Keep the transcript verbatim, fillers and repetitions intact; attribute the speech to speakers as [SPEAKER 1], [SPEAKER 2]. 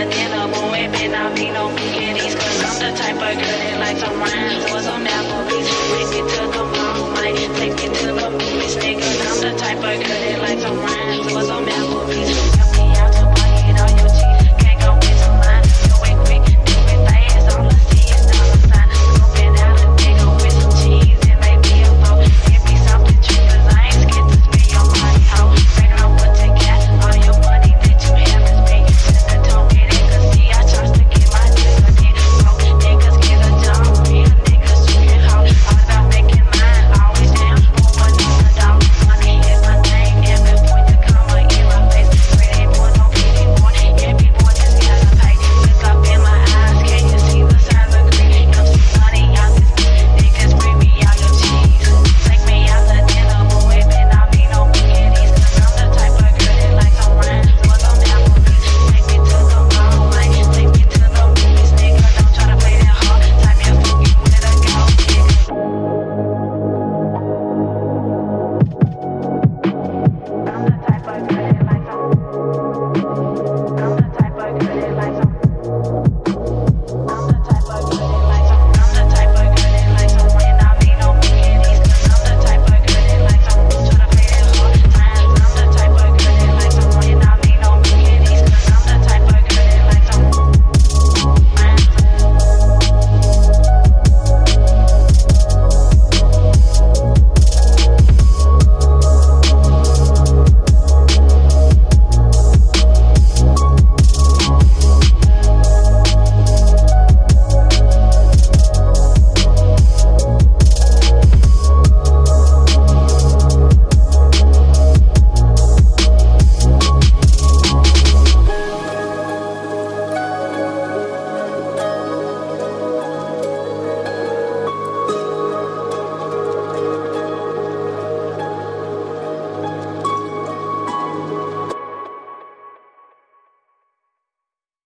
[SPEAKER 1] dinner, but we been out, be no biggies. Cause I'm the type of girl that likes to rhyme. So it's on Applebee's. Take it to the mall, might take it to the movies, nigga. I'm the type of girl that likes to rhyme.